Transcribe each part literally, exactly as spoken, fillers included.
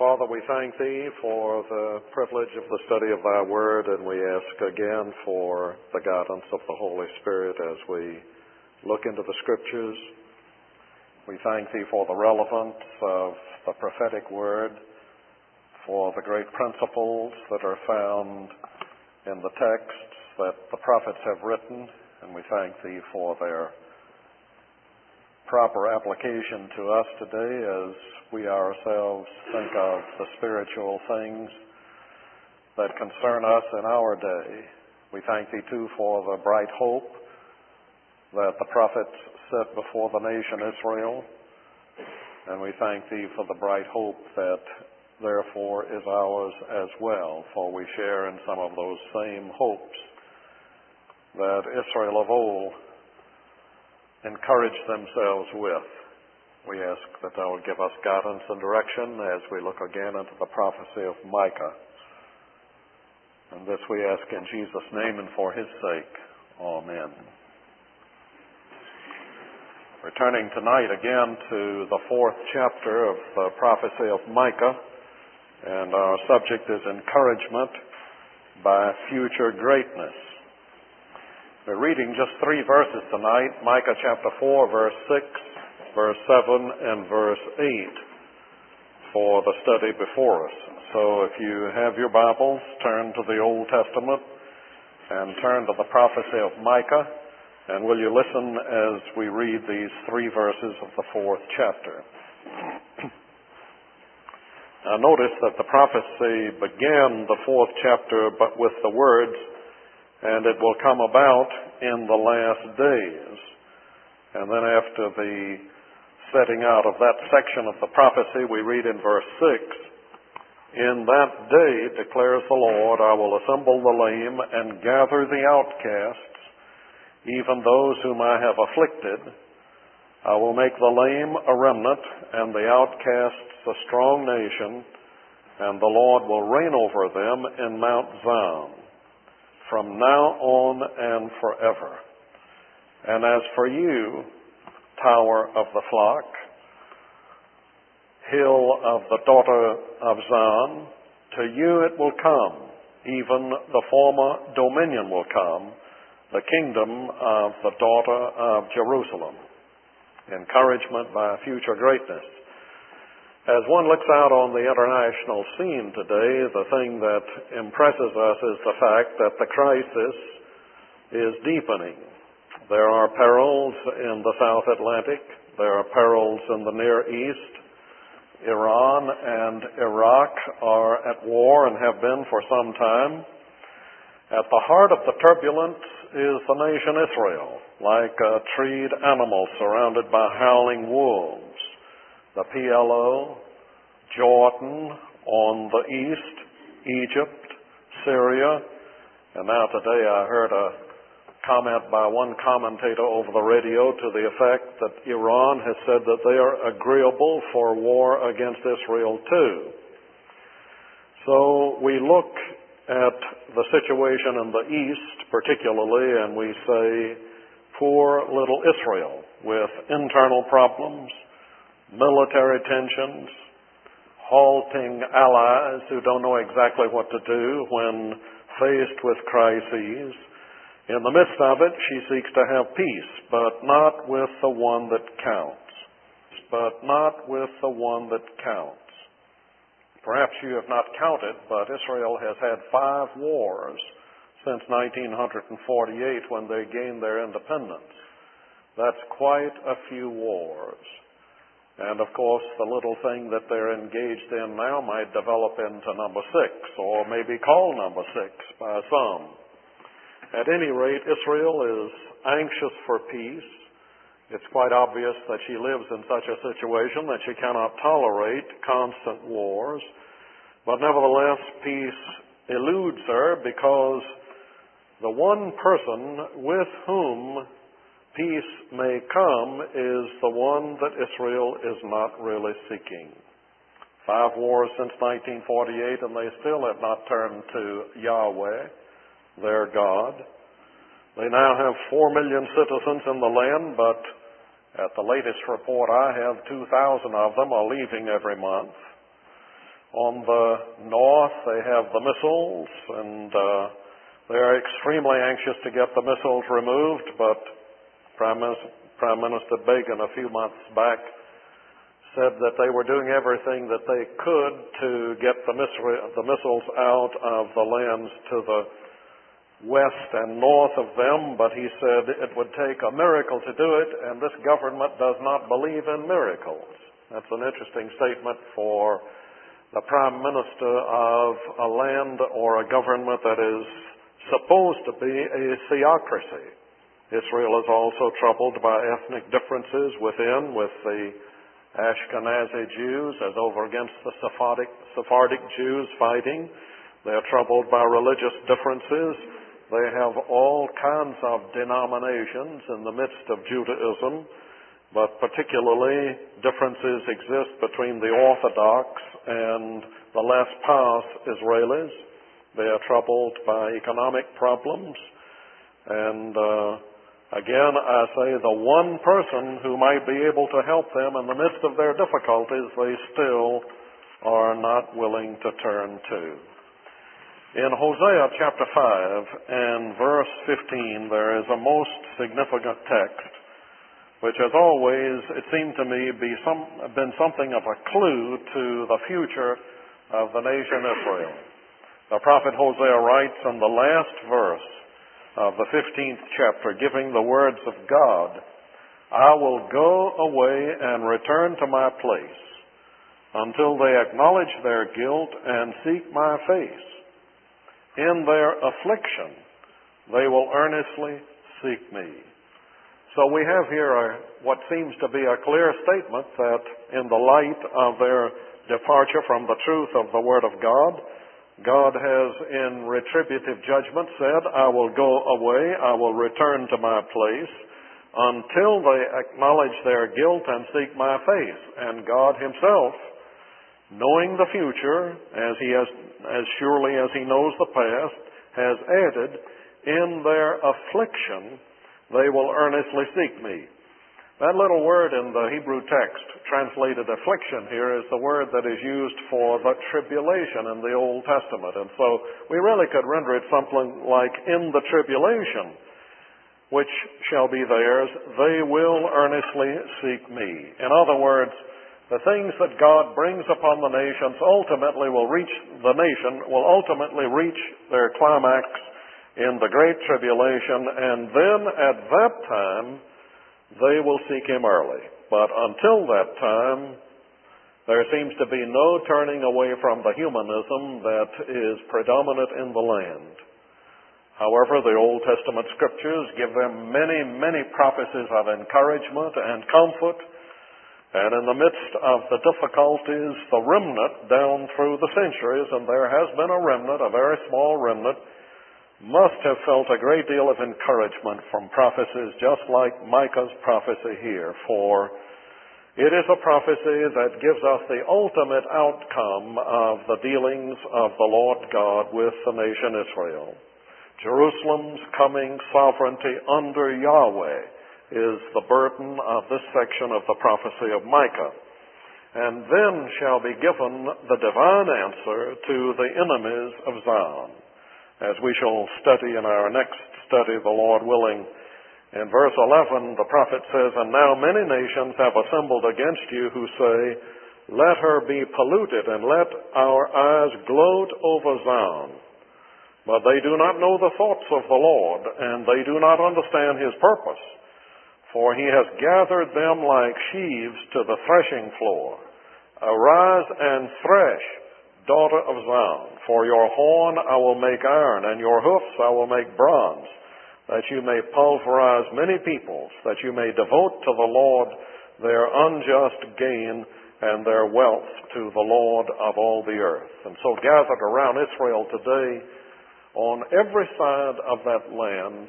Father, we thank Thee for the privilege of the study of Thy Word, and we ask again for the guidance of the Holy Spirit as we look into the Scriptures. We thank Thee for the relevance of the prophetic Word, for the great principles that are found in the texts that the prophets have written, and we thank Thee for their proper application to us today as we ourselves think of the spiritual things that concern us in our day. We thank Thee, too, for the bright hope that the prophets set before the nation Israel, and we thank Thee for the bright hope that therefore is ours as well, for we share in some of those same hopes that Israel of old encouraged themselves with. We ask that Thou would give us guidance and direction as we look again into the prophecy of Micah. And this we ask in Jesus' name and for His sake. Amen. Returning tonight again to the fourth chapter of the prophecy of Micah, and our subject is encouragement by future greatness. We're reading just three verses tonight, Micah chapter four, verse six, verse seven, and verse eight for the study before us. So if you have your Bibles, turn to the Old Testament and turn to the prophecy of Micah, and will you listen as we read these three verses of the fourth chapter. Now notice that the prophecy began the fourth chapter but with the words, "And it will come about in the last days." And then after the setting out of that section of the prophecy, we read in verse six, "In that day, declares the Lord, I will assemble the lame and gather the outcasts, even those whom I have afflicted. I will make the lame a remnant and the outcasts a strong nation, and the Lord will reign over them in Mount Zion, from now on and forever. And as for you, tower of the flock, hill of the daughter of Zion, to you it will come, even the former dominion will come, the kingdom of the daughter of Jerusalem." Encouragement by future greatness. As one looks out on the international scene today, the thing that impresses us is the fact that the crisis is deepening. There are perils in the South Atlantic. There are perils in the Near East. Iran and Iraq are at war and have been for some time. At the heart of the turbulence is the nation Israel, like a treed animal surrounded by howling wolves. The P L O, Jordan on the east, Egypt, Syria, and now today I heard a comment by one commentator over the radio to the effect that Iran has said that they are agreeable for war against Israel too. So we look at the situation in the east particularly, and we say, poor little Israel, with internal problems, military tensions, halting allies who don't know exactly what to do when faced with crises. In the midst of it, she seeks to have peace, but not with the one that counts. But not with the one that counts. Perhaps you have not counted, but Israel has had five wars since nineteen forty-eight when they gained their independence. That's quite a few wars. And of course, the little thing that they're engaged in now might develop into number six, or maybe call number six by some. At any rate, Israel is anxious for peace. It's quite obvious that she lives in such a situation that she cannot tolerate constant wars. But nevertheless, peace eludes her because the one person with whom peace may come is the one that Israel is not really seeking. Five wars since nineteen forty-eight, and they still have not turned to Yahweh, their God. They now have four million citizens in the land, but at the latest report I have, two thousand of them are leaving every month. On the north, they have the missiles, and uh, they are extremely anxious to get the missiles removed, but Prime Minister, Prime Minister Begin a few months back said that they were doing everything that they could to get the, miss- the missiles out of the lands to the west and north of them, but he said it would take a miracle to do it, and this government does not believe in miracles. That's an interesting statement for the Prime Minister of a land or a government that is supposed to be a theocracy. Israel is also troubled by ethnic differences within, with the Ashkenazi Jews as over against the Sephardic, Sephardic Jews fighting. They are troubled by religious differences. They have all kinds of denominations in the midst of Judaism, but particularly differences exist between the Orthodox and the less pious Israelis. They are troubled by economic problems. And uh, again, I say the one person who might be able to help them in the midst of their difficulties, they still are not willing to turn to. In Hosea chapter five and verse fifteen, there is a most significant text, which has always, it seemed to me, be some, been something of a clue to the future of the nation Israel. The prophet Hosea writes in the last verse of the fifteenth chapter, giving the words of God, "I will go away and return to my place until they acknowledge their guilt and seek my face. In their affliction, they will earnestly seek me." So we have here a, what seems to be a clear statement that in the light of their departure from the truth of the Word of God, God has in retributive judgment said, "I will go away, I will return to my place until they acknowledge their guilt and seek my face." And God himself, knowing the future, as he has, as surely as he knows the past, has added, "In their affliction they will earnestly seek me." That little word in the Hebrew text, translated affliction here, is the word that is used for the tribulation in the Old Testament. And so we really could render it something like, "In the tribulation which shall be theirs, they will earnestly seek me." In other words, the things that God brings upon the nations ultimately will reach the nation, will ultimately reach their climax in the Great Tribulation, and then at that time they will seek him early. But until that time, there seems to be no turning away from the humanism that is predominant in the land. However, the Old Testament scriptures give them many, many prophecies of encouragement and comfort. And in the midst of the difficulties, the remnant down through the centuries, and there has been a remnant, a very small remnant, must have felt a great deal of encouragement from prophecies just like Micah's prophecy here. For it is a prophecy that gives us the ultimate outcome of the dealings of the Lord God with the nation Israel. Jerusalem's coming sovereignty under Yahweh is the burden of this section of the prophecy of Micah. And then shall be given the divine answer to the enemies of Zion, as we shall study in our next study, the Lord willing. In verse eleven, the prophet says, "And now many nations have assembled against you, who say, 'Let her be polluted, and let our eyes gloat over Zion.' But they do not know the thoughts of the Lord, and they do not understand his purpose. For he has gathered them like sheaves to the threshing floor. Arise and thresh, daughter of Zion. For your horn I will make iron, and your hoofs I will make bronze, that you may pulverize many peoples, that you may devote to the Lord their unjust gain and their wealth to the Lord of all the earth." And so gathered around Israel today, on every side of that land,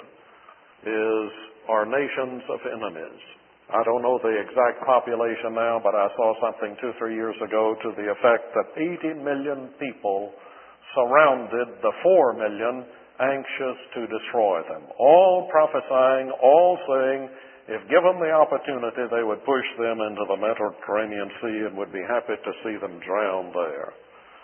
is are nations of enemies. I don't know the exact population now, but I saw something two, three years ago to the effect that eighty million people surrounded the four million anxious to destroy them. All prophesying, all saying, if given the opportunity, they would push them into the Mediterranean Sea and would be happy to see them drown there.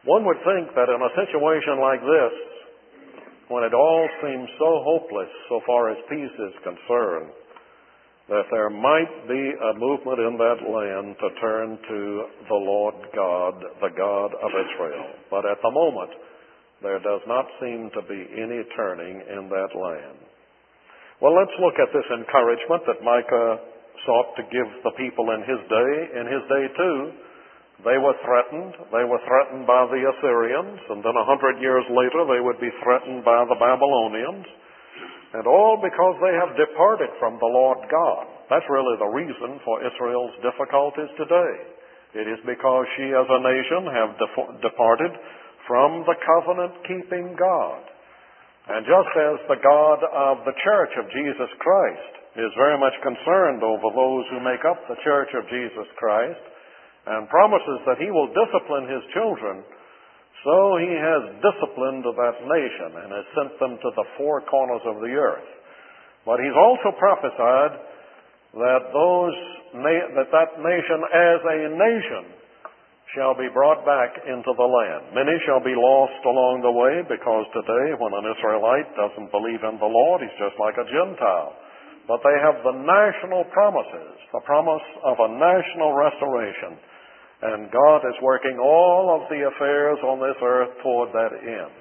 One would think that in a situation like this, when it all seems so hopeless so far as peace is concerned, that there might be a movement in that land to turn to the Lord God, the God of Israel. But at the moment, there does not seem to be any turning in that land. Well, let's look at this encouragement that Micah sought to give the people in his day. In his day, too, they were threatened. They were threatened by the Assyrians, and then a hundred years later they would be threatened by the Babylonians. And all because they have departed from the Lord God. That's really the reason for Israel's difficulties today. It is because she as a nation have def- departed from the covenant-keeping God. And just as the God of the Church of Jesus Christ is very much concerned over those who make up the Church of Jesus Christ and promises that He will discipline His children, so He has disciplined that nation and has sent them to the four corners of the earth. But He's also prophesied that those that that nation as a nation shall be brought back into the land. Many shall be lost along the way, because today when an Israelite doesn't believe in the Lord, he's just like a Gentile. But they have the national promises, the promise of a national restoration. And God is working all of the affairs on this earth toward that end.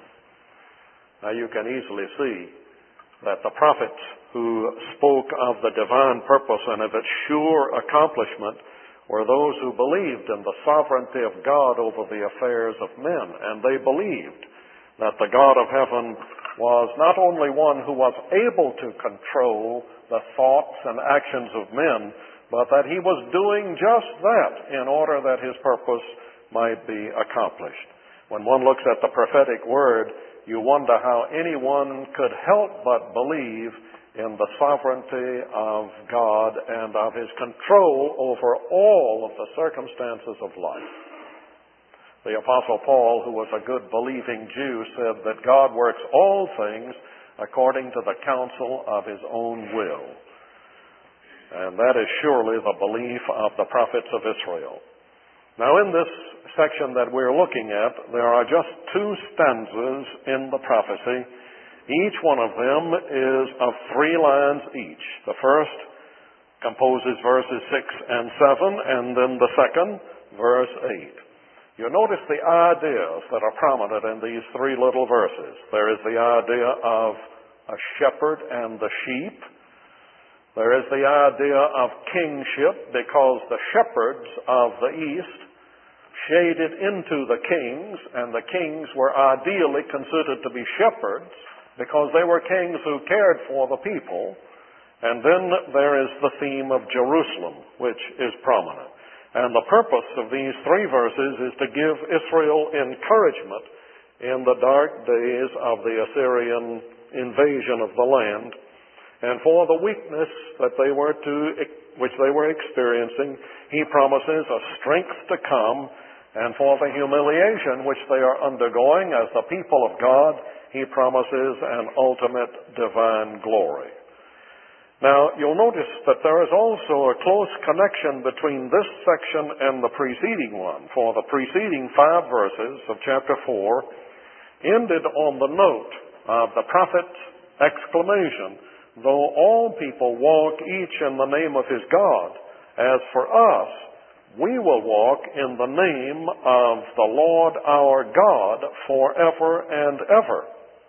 Now you can easily see that the prophets who spoke of the divine purpose and of its sure accomplishment were those who believed in the sovereignty of God over the affairs of men. And they believed that the God of heaven was not only one who was able to control the thoughts and actions of men, but that He was doing just that in order that His purpose might be accomplished. When one looks at the prophetic word, you wonder how anyone could help but believe in the sovereignty of God and of His control over all of the circumstances of life. The Apostle Paul, who was a good believing Jew, said that God works all things according to the counsel of His own will. And that is surely the belief of the prophets of Israel. Now, in this section that we're looking at, there are just two stanzas in the prophecy. Each one of them is of three lines each. The first composes verses six and seven, and then the second, verse eight. You notice the ideas that are prominent in these three little verses. There is the idea of a shepherd and the sheep. There is the idea of kingship, because the shepherds of the east shaded into the kings, and the kings were ideally considered to be shepherds because they were kings who cared for the people. And then there is the theme of Jerusalem, which is prominent. And the purpose of these three verses is to give Israel encouragement in the dark days of the Assyrian invasion of the land. And for the weakness that they were to, which they were experiencing, He promises a strength to come. And for the humiliation which they are undergoing as the people of God, He promises an ultimate divine glory. Now, you'll notice that there is also a close connection between this section and the preceding one. For the preceding five verses of chapter four ended on the note of the prophet's exclamation, "Though all people walk each in the name of his God, as for us, we will walk in the name of the Lord our God forever and ever."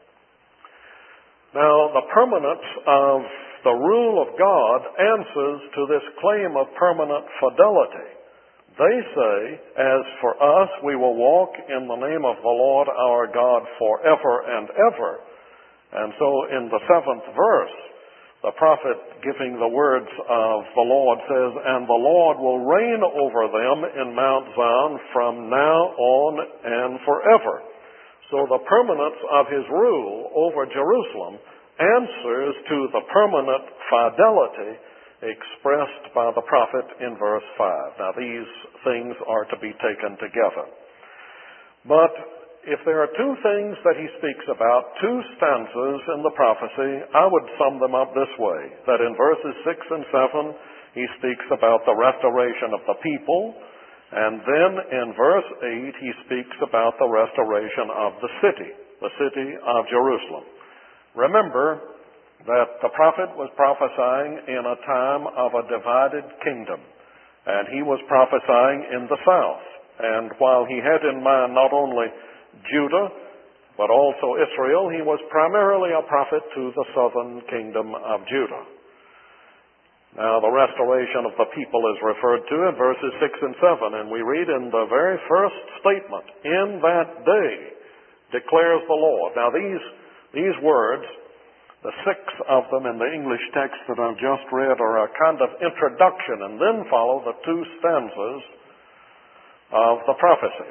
Now, the permanence of the rule of God answers to this claim of permanent fidelity. They say, "As for us, we will walk in the name of the Lord our God forever and ever." And so in the seventh verse, the prophet giving the words of the Lord says, "And the Lord will reign over them in Mount Zion from now on and forever." So the permanence of His rule over Jerusalem answers to the permanent fidelity expressed by the prophet in verse five. Now these things are to be taken together. But if there are two things that he speaks about, two stanzas in the prophecy, I would sum them up this way, that in verses six and seven, he speaks about the restoration of the people, And then in verse eight, he speaks about the restoration of the city, the city of Jerusalem. Remember that the prophet was prophesying in a time of a divided kingdom, and he was prophesying in the south. And while he had in mind not only Judah, but also Israel, he was primarily a prophet to the southern kingdom of Judah. Now, the restoration of the people is referred to in verses six and seven, and we read in the very first statement, "In that day declares the Lord." Now, these, these words, the six of them in the English text that I've just read, are a kind of introduction, and then follow the two stanzas of the prophecy.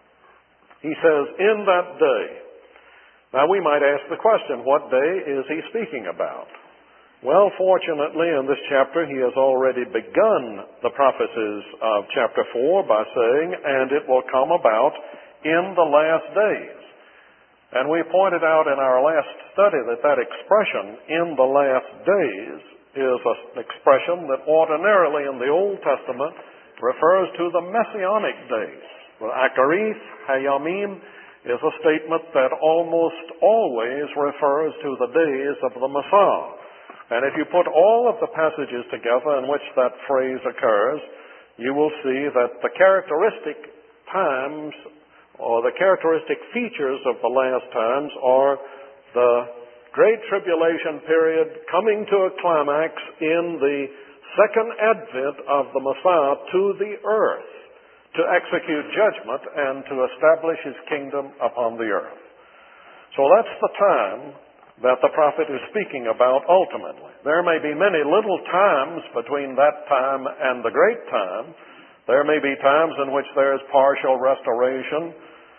He says, "In that day." Now, we might ask the question, what day is he speaking about? Well, fortunately, in this chapter, he has already begun the prophecies of chapter four by saying, "And it will come about in the last days." And we pointed out in our last study that that expression, "in the last days," is an expression that ordinarily in the Old Testament refers to the Messianic days. The Akarith Hayamim is a statement that almost always refers to the days of the Messiah. And if you put all of the passages together in which that phrase occurs, you will see that the characteristic times or the characteristic features of the last times are the Great Tribulation period coming to a climax in the second advent of the Messiah to the earth to execute judgment and to establish his kingdom upon the earth. So that's the time that the prophet is speaking about ultimately. There may be many little times between that time and the great time. There may be times in which there is partial restoration,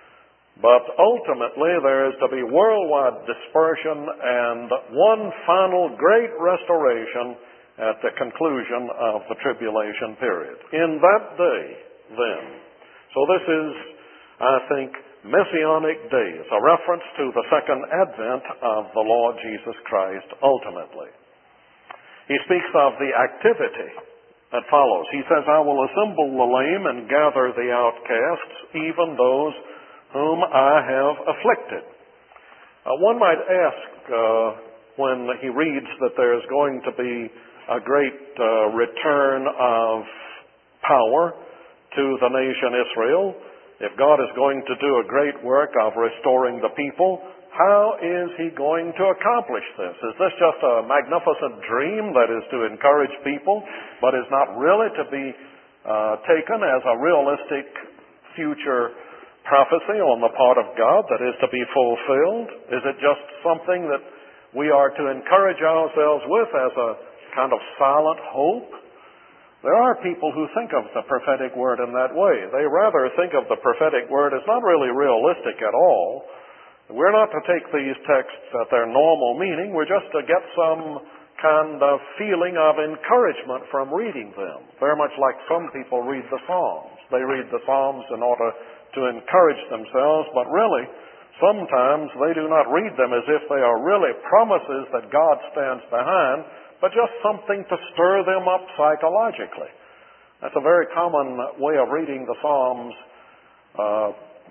but ultimately there is to be worldwide dispersion and one final great restoration at the conclusion of the tribulation period. In that day, then. So this is, I think, Messianic days, a reference to the second advent of the Lord Jesus Christ ultimately. He speaks of the activity that follows. He says, "I will assemble the lame and gather the outcasts, even those whom I have afflicted." Uh, one might ask uh, when he reads that there is going to be a great uh, return of power to the nation Israel, if God is going to do a great work of restoring the people, how is he going to accomplish this? Is this just a magnificent dream that is to encourage people, but is not really to be uh, taken as a realistic future prophecy on the part of God that is to be fulfilled? Is it just something that we are to encourage ourselves with as a kind of silent hope? There are people who think of the prophetic word in that way. They rather think of the prophetic word as not really realistic at all. We're not to take these texts at their normal meaning. We're just to get some kind of feeling of encouragement from reading them. Very much like some people read the Psalms. They read the Psalms in order to encourage themselves, but really, sometimes they do not read them as if they are really promises that God stands behind, but just something to stir them up psychologically. That's a very common way of reading the Psalms uh,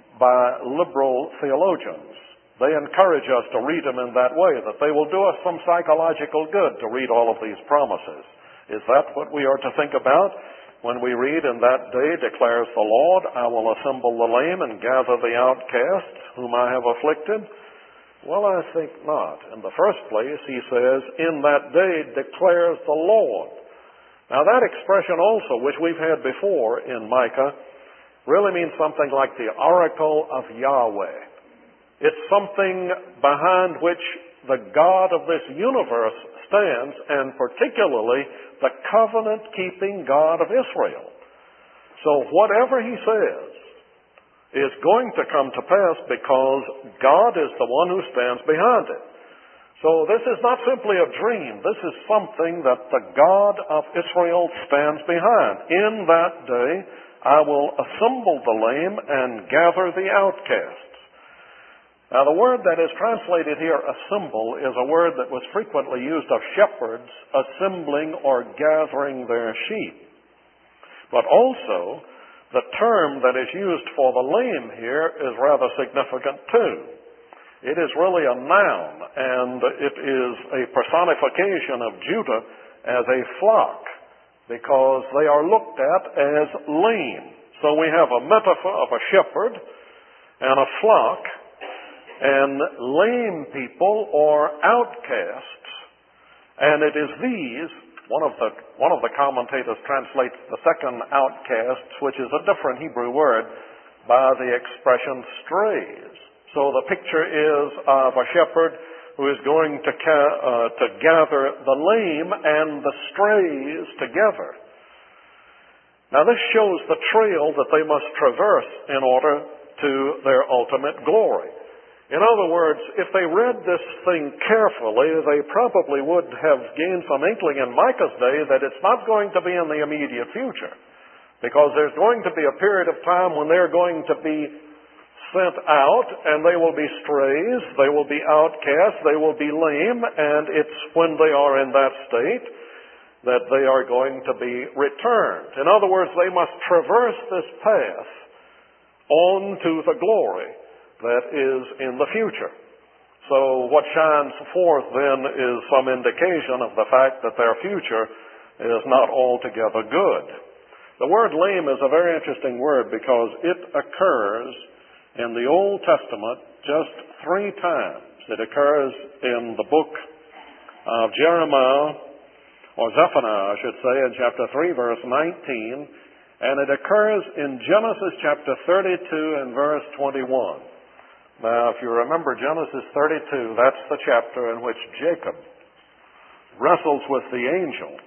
by liberal theologians. They encourage us to read them in that way, that they will do us some psychological good to read all of these promises. Is that what we are to think about when we read, "In that day declares the Lord, I will assemble the lame and gather the outcasts whom I have afflicted"? Well, I think not. In the first place, he says, "In that day declares the Lord." Now that expression also, which we've had before in Micah, really means something like the oracle of Yahweh. It's something behind which the God of this universe stands, and particularly the covenant-keeping God of Israel. So whatever he says is going to come to pass because God is the one who stands behind it. So this is not simply a dream. This is something that the God of Israel stands behind. "In that day I will assemble the lame and gather the outcasts." Now the word that is translated here, assemble, is a word that was frequently used of shepherds assembling or gathering their sheep. But also, The term that is used for the lame here is rather significant too. It is really a noun, and it is a personification of Judah as a flock, because they are looked at as lame. So we have a metaphor of a shepherd and a flock, and lame people or outcasts, and it is these, one of the one of the commentators translates the second outcasts, which is a different Hebrew word, by the expression strays. So the picture is of a shepherd who is going to, ca- uh, to gather the lame and the strays together. Now this shows the trail that they must traverse in order to their ultimate glory. In other words, if they read this thing carefully, they probably would have gained some inkling in Micah's day that it's not going to be in the immediate future, because there's going to be a period of time when they're going to be sent out, and they will be strays, they will be outcasts, they will be lame, and it's when they are in that state that they are going to be returned. In other words, they must traverse this path on to the glory that is in the future. So what shines forth then is some indication of the fact that their future is not altogether good. The word lame is a very interesting word because it occurs in the Old Testament just three times. It occurs in the book of Jeremiah, or Zephaniah, I should say, in chapter three, verse nineteen, and it occurs in Genesis chapter thirty-two and verse twenty-one. Now, if you remember Genesis thirty-two, that's the chapter in which Jacob wrestles with the angel.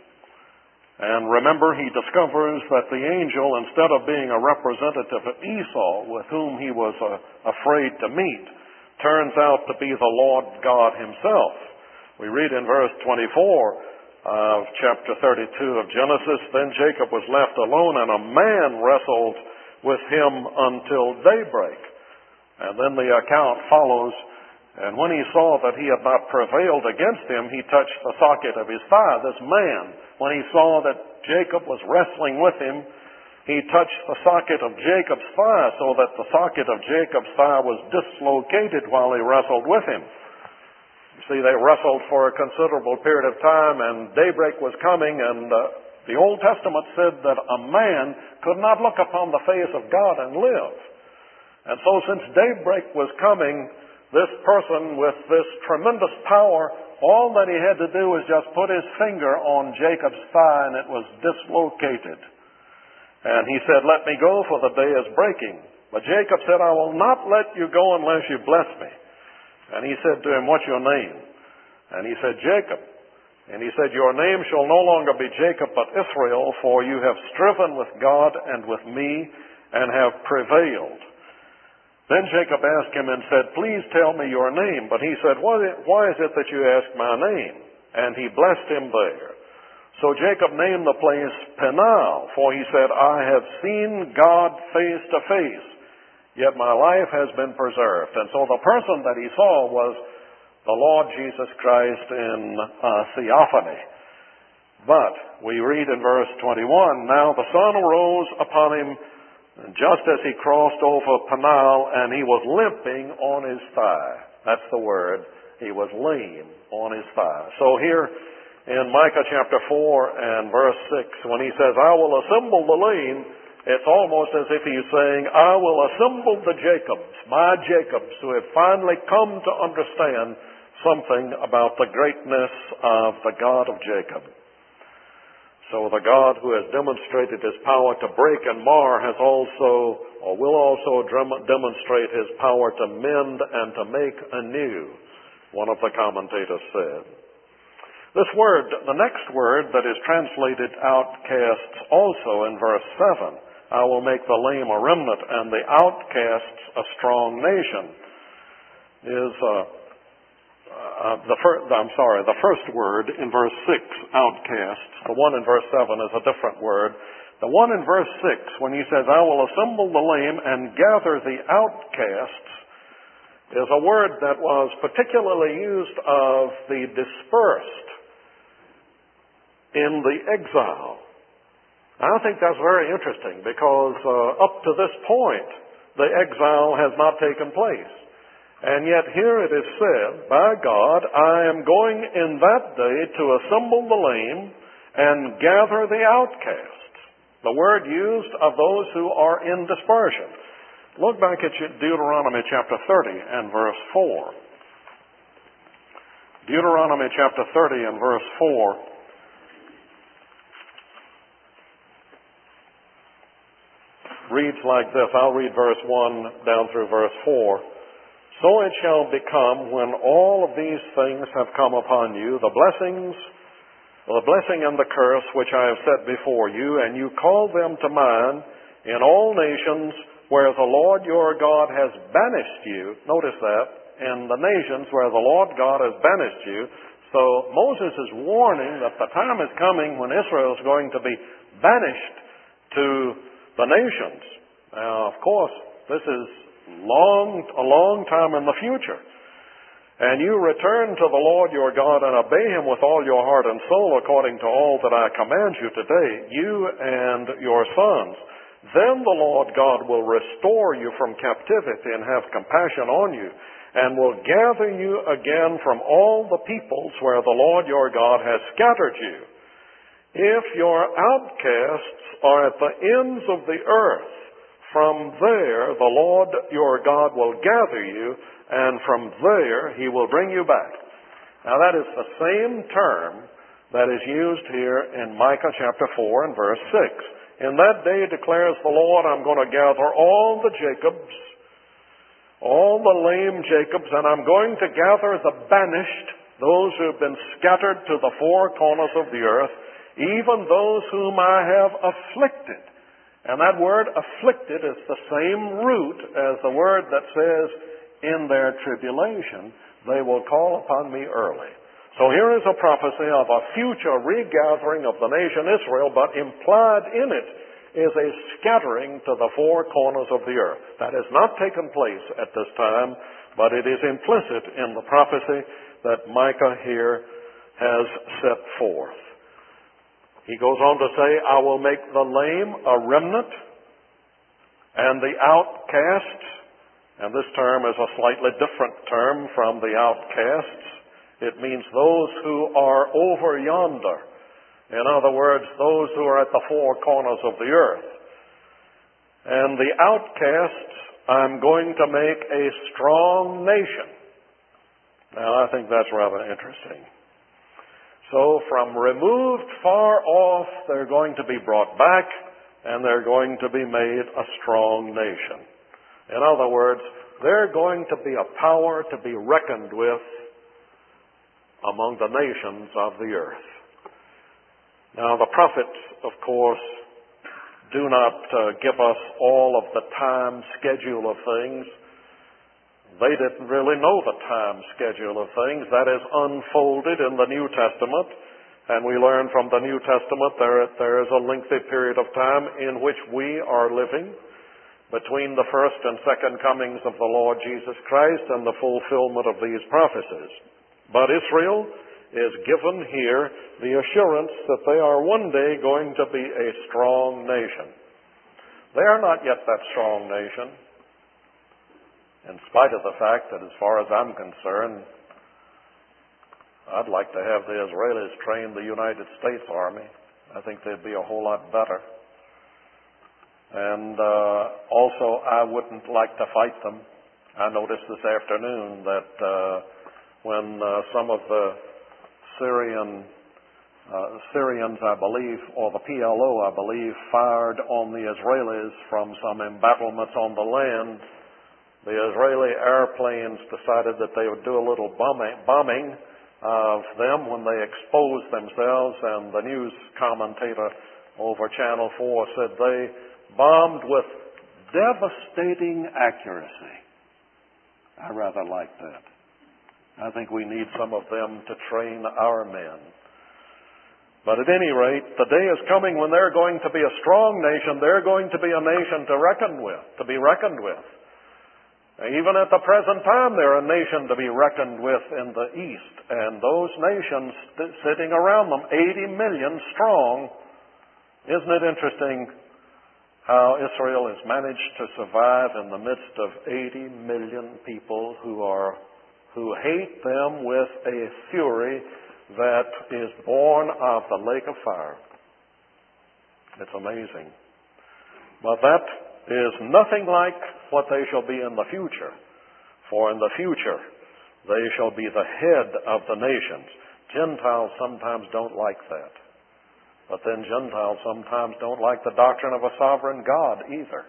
And remember, he discovers that the angel, instead of being a representative of Esau, with whom he was uh, afraid to meet, turns out to be the Lord God himself. We read in verse twenty-four of chapter thirty-two of Genesis, "Then Jacob was left alone, and a man wrestled with him until daybreak." And then the account follows, "And when he saw that he had not prevailed against him, he touched the socket of his thigh." This man, when he saw that Jacob was wrestling with him, he touched the socket of Jacob's thigh, so that the socket of Jacob's thigh was dislocated while he wrestled with him. You see, they wrestled for a considerable period of time, and daybreak was coming, and uh, the Old Testament said that a man could not look upon the face of God and live. And so since daybreak was coming, this person with this tremendous power, all that he had to do was just put his finger on Jacob's thigh, and it was dislocated. And he said, "Let me go, for the day is breaking." But Jacob said, "I will not let you go unless you bless me." And he said to him, "What's your name?" And he said, "Jacob." And he said, "Your name shall no longer be Jacob, but Israel, for you have striven with God and with me, and have prevailed." Then Jacob asked him and said, "Please tell me your name." But he said, "Why is it that you ask my name?" And he blessed him there. So Jacob named the place Peniel, for he said, "I have seen God face to face, yet my life has been preserved." And so the person that he saw was the Lord Jesus Christ in a theophany. But we read in verse twenty-one, "Now the sun arose upon him just as he crossed over Peniel, and he was limping on his thigh." That's the word. He was lame on his thigh. So here in Micah chapter four and verse six, when he says, "I will assemble the lame," it's almost as if he's saying, "I will assemble the Jacobs, my Jacobs, who have finally come to understand something about the greatness of the God of Jacob." So the God who has demonstrated his power to break and mar has also, or will also demonstrate his power to mend and to make anew, one of the commentators said. This word, the next word that is translated outcasts also in verse seven, "I will make the lame a remnant and the outcasts a strong nation," is uh, uh, the first, I'm sorry, the first word in verse six, outcasts. The one in verse seven is a different word. The one in verse six, when he says, "I will assemble the lame and gather the outcasts," is a word that was particularly used of the dispersed in the exile. I think that's very interesting because uh, up to this point, the exile has not taken place. And yet here it is said, by God, I am going in that day to assemble the lame and gather the outcasts. The word used of those who are in dispersion. Look back at Deuteronomy chapter thirty and verse four. Deuteronomy chapter thirty and verse four. Reads like this. I'll read verse one down through verse four. So it shall become when all of these things have come upon you, the blessings, the blessing and the curse which I have set before you, and you call them to mind in all nations where the Lord your God has banished you. Notice that, in the nations where the Lord God has banished you. So Moses is warning that the time is coming when Israel is going to be banished to the nations. Now, of course, this is long, a long time in the future. And you return to the Lord your God and obey Him with all your heart and soul according to all that I command you today, you and your sons. Then the Lord God will restore you from captivity and have compassion on you, and will gather you again from all the peoples where the Lord your God has scattered you. If your outcasts are at the ends of the earth, from there the Lord your God will gather you, and from there He will bring you back. Now that is the same term that is used here in Micah chapter four and verse six. In that day declares the Lord, I'm going to gather all the Jacobs, all the lame Jacobs, and I'm going to gather the banished, those who have been scattered to the four corners of the earth, even those whom I have afflicted. And that word afflicted is the same root as the word that says, in their tribulation, they will call upon me early. So here is a prophecy of a future regathering of the nation Israel, but implied in it is a scattering to the four corners of the earth. That has not taken place at this time, but it is implicit in the prophecy that Micah here has set forth. He goes on to say, I will make the lame a remnant, and the outcasts, and this term is a slightly different term from the outcasts. It means those who are over yonder. In other words, those who are at the four corners of the earth. And the outcasts, I'm going to make a strong nation. Now, I think that's rather interesting. So from removed far off, they're going to be brought back, and they're going to be made a strong nation. In other words, they're going to be a power to be reckoned with among the nations of the earth. Now, the prophets, of course, do not uh, give us all of the time schedule of things. They didn't really know the time schedule of things. That is unfolded in the New Testament. And we learn from the New Testament there, there is a lengthy period of time in which we are living between the first and second comings of the Lord Jesus Christ and the fulfillment of these prophecies. But Israel is given here the assurance that they are one day going to be a strong nation. They are not yet that strong nation, in spite of the fact that, as far as I'm concerned, I'd like to have the Israelis train the United States Army. I think they'd be a whole lot better. And uh, also, I wouldn't like to fight them. I noticed this afternoon that uh, when uh, some of the Syrian uh, Syrians, I believe, or the P L O, I believe, fired on the Israelis from some embattlements on the land, the Israeli airplanes decided that they would do a little bombing, bombing of them when they exposed themselves, and the news commentator over Channel four said they bombed with devastating accuracy. I rather like that. I think we need some of them to train our men. But at any rate, the day is coming when they're going to be a strong nation. They're going to be a nation to reckon with, to be reckoned with. Even at the present time, they're a nation to be reckoned with in the East. And those nations sitting around them, eighty million strong, Isn't it interesting how Israel has managed to survive in the midst of eighty million people who are who hate them with a fury that is born of the lake of fire? It's amazing. But that is nothing like what they shall be in the future. For in the future, they shall be the head of the nations. Gentiles sometimes don't like that. But then Gentiles sometimes don't like the doctrine of a sovereign God either.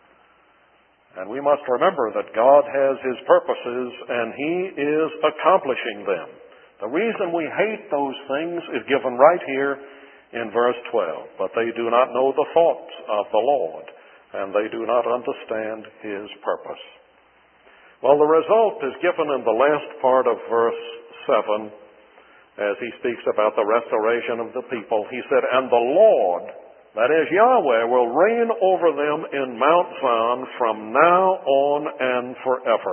And we must remember that God has His purposes and He is accomplishing them. The reason we hate those things is given right here in verse twelve. But they do not know the thoughts of the Lord, and they do not understand His purpose. Well, the result is given in the last part of verse seven, as he speaks about the restoration of the people. He said, and the Lord, that is Yahweh, will reign over them in Mount Zion from now on and forever.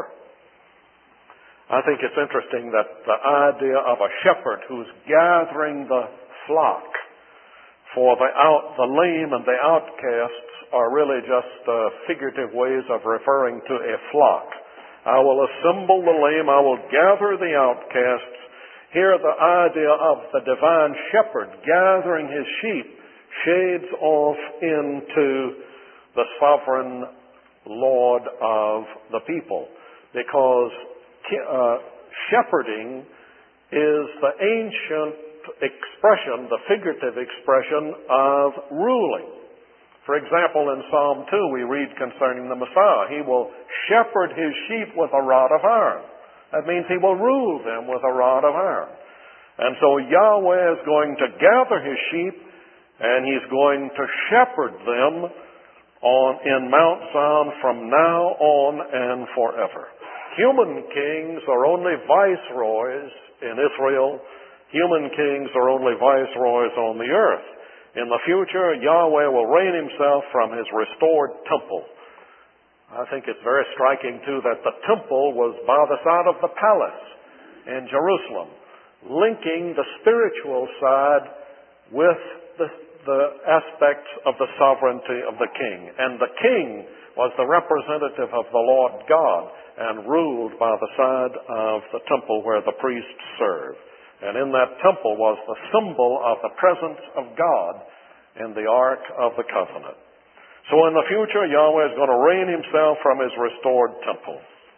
I think it's interesting that the idea of a shepherd who's gathering the flock for the out, the lame and the outcasts are really just uh, figurative ways of referring to a flock. I will assemble the lame, I will gather the outcasts. Here the idea of the divine shepherd gathering his sheep shades off into the sovereign Lord of the people, because uh, shepherding is the ancient expression, the figurative expression of ruling. For example, in Psalm two we read concerning the Messiah, He will shepherd His sheep with a rod of iron. That means He will rule them with a rod of iron. And so Yahweh is going to gather His sheep, and He's going to shepherd them on in Mount Zion from now on and forever. Human kings are only viceroys in Israel. Human kings are only viceroys on the earth. In the future, Yahweh will reign Himself from His restored temple. I think it's very striking, too, that the temple was by the side of the palace in Jerusalem, linking the spiritual side with the, the aspects of the sovereignty of the king. And the king was the representative of the Lord God and ruled by the side of the temple where the priests served. And in that temple was the symbol of the presence of God in the Ark of the Covenant. So in the future, Yahweh is going to reign Himself from His restored temple.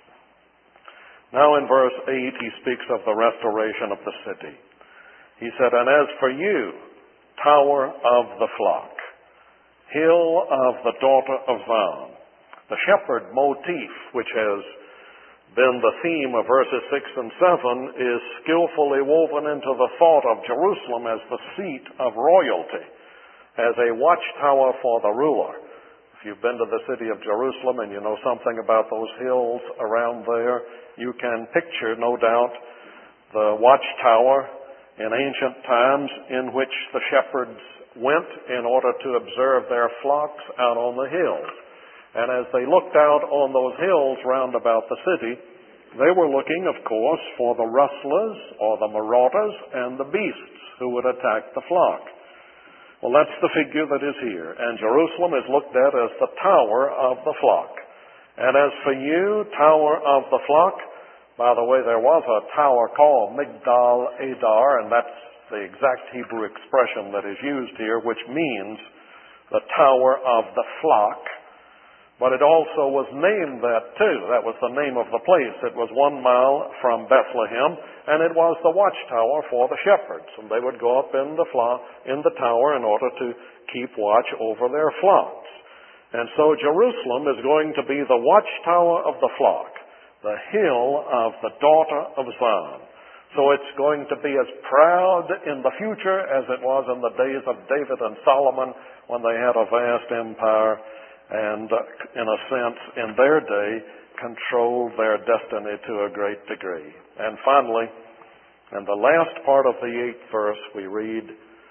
Now in verse eight, he speaks of the restoration of the city. He said, and as for you, tower of the flock, hill of the daughter of Zion, the shepherd motif, which has been the theme of verses six and seven, is skillfully woven into the thought of Jerusalem as the seat of royalty, as a watchtower for the ruler. If you've been to the city of Jerusalem and you know something about those hills around there, you can picture, no doubt, the watchtower in ancient times in which the shepherds went in order to observe their flocks out on the hills. And as they looked out on those hills round about the city, they were looking, of course, for the rustlers or the marauders and the beasts who would attack the flock. Well, that's the figure that is here. And Jerusalem is looked at as the tower of the flock. And as for you, tower of the flock, by the way, there was a tower called Migdal Adar, and that's the exact Hebrew expression that is used here, which means the tower of the flock. But it also was named that too. That was the name of the place. It was one mile from Bethlehem, and it was the watchtower for the shepherds. And they would go up in the flock, in the tower in order to keep watch over their flocks. And so Jerusalem is going to be the watchtower of the flock, the hill of the daughter of Zion. So it's going to be as proud in the future as it was in the days of David and Solomon when they had a vast empire and, uh, in a sense, in their day, controlled their destiny to a great degree. And finally, in the last part of the eighth verse, we read,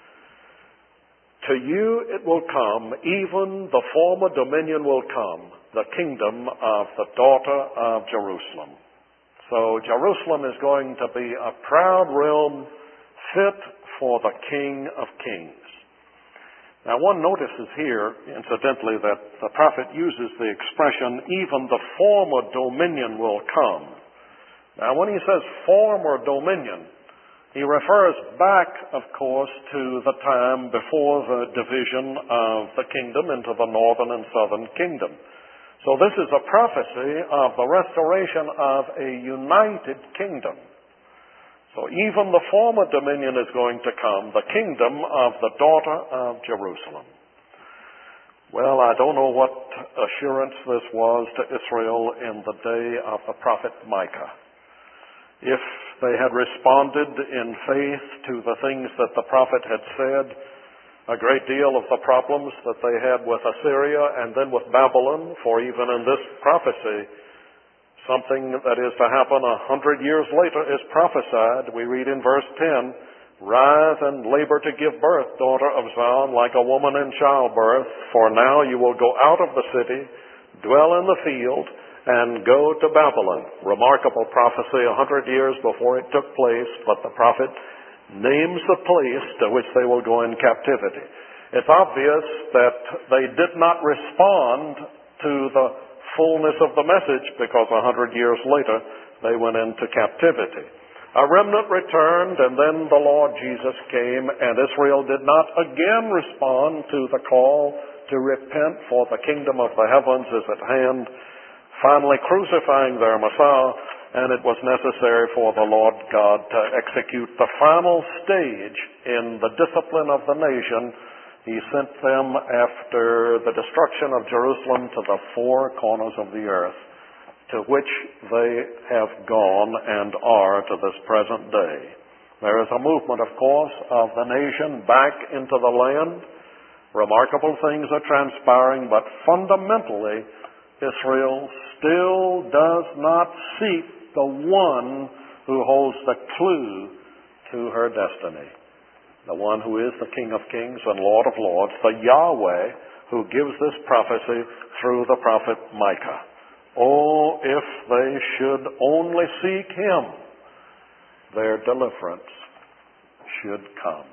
to you it will come, even the former dominion will come, the kingdom of the daughter of Jerusalem. So Jerusalem is going to be a proud realm fit for the King of Kings. Now, one notices here, incidentally, that the prophet uses the expression, even the former dominion will come. Now, when he says former dominion, he refers back, of course, to the time before the division of the kingdom into the northern and southern kingdom. So this is a prophecy of the restoration of a united kingdom. So even the former dominion is going to come, the kingdom of the daughter of Jerusalem. Well, I don't know what assurance this was to Israel in the day of the prophet Micah. If they had responded in faith to the things that the prophet had said, a great deal of the problems that they had with Assyria and then with Babylon, for even in this prophecy, something that is to happen a hundred years later is prophesied. We read in verse ten, "Rise and labor to give birth, daughter of Zion, like a woman in childbirth. For now you will go out of the city, dwell in the field, and go to Babylon." Remarkable prophecy a hundred years before it took place, but the prophet names the place to which they will go in captivity. It's obvious that they did not respond to the fullness of the message, because a hundred years later they went into captivity. A remnant returned, and then the Lord Jesus came, and Israel did not again respond to the call to repent, for the kingdom of the heavens is at hand, finally crucifying their Messiah, and it was necessary for the Lord God to execute the final stage in the discipline of the nation. He sent them after the destruction of Jerusalem to the four corners of the earth, to which they have gone and are to this present day. There is a movement, of course, of the nation back into the land. Remarkable things are transpiring, but fundamentally, Israel still does not seek the one who holds the clue to her destiny. The one who is the King of Kings and Lord of Lords, the Yahweh who gives this prophecy through the prophet Micah. Oh, if they should only seek Him, their deliverance should come.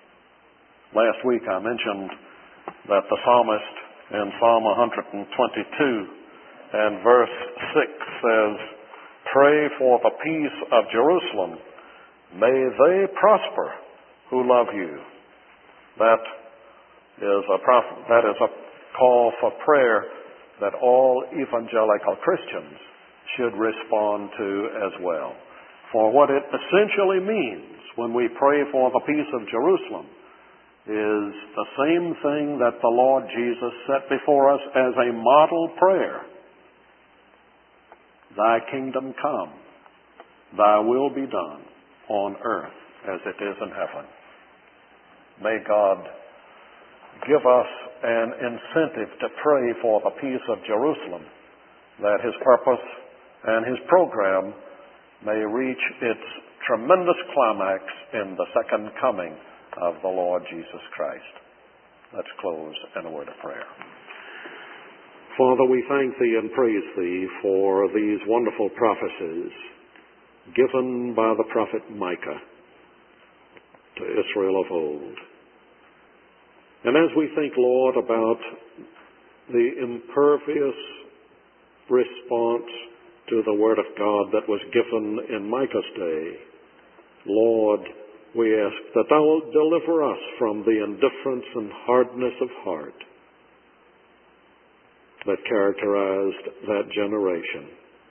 Last week I mentioned that the psalmist in Psalm one twenty-two and verse six says, "Pray for the peace of Jerusalem. May they prosper who love you." That is a prof- that is a call for prayer that all evangelical Christians should respond to as well. For what it essentially means when we pray for the peace of Jerusalem is the same thing that the Lord Jesus set before us as a model prayer. Thy kingdom come, thy will be done on earth as it is in heaven. May God give us an incentive to pray for the peace of Jerusalem, that His purpose and His program may reach its tremendous climax in the second coming of the Lord Jesus Christ. Let's close in a word of prayer. Father, we thank Thee and praise Thee for these wonderful prophecies given by the prophet Micah to Israel of old. And as we think, Lord, about the impervious response to the Word of God that was given in Micah's day, Lord, we ask that Thou wilt deliver us from the indifference and hardness of heart that characterized that generation.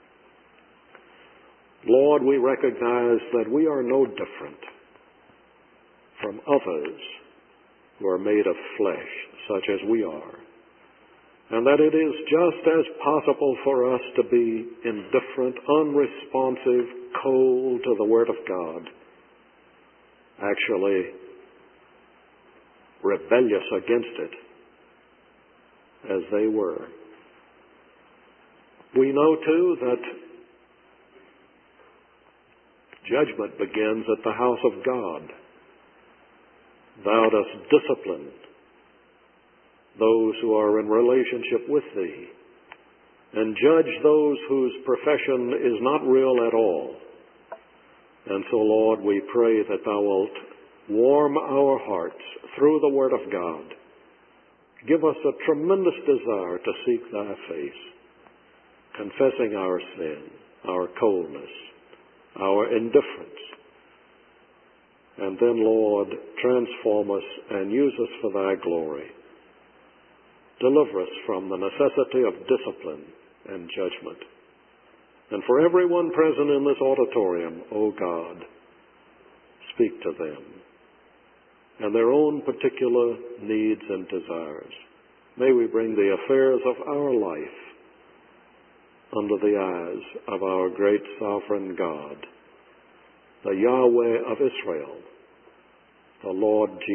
Lord, we recognize that we are no different from others who are made of flesh, such as we are, and that it is just as possible for us to be indifferent, unresponsive, cold to the Word of God, actually rebellious against it, as they were. We know, too, that judgment begins at the house of God. Thou dost discipline those who are in relationship with Thee, and judge those whose profession is not real at all. And so, Lord, we pray that Thou wilt warm our hearts through the Word of God, give us a tremendous desire to seek thy face, confessing our sin, our coldness, our indifference. And then, Lord, transform us and use us for thy glory. Deliver us from the necessity of discipline and judgment. And for everyone present in this auditorium, O God, speak to them and their own particular needs and desires. May we bring the affairs of our life under the eyes of our great sovereign God, the Yahweh of Israel, the Lord Jesus.